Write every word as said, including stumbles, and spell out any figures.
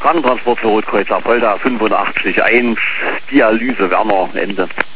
Krankentransport für Rotkreuz Apolda fünfundachtzig eins, Dialyse Werner, Ende.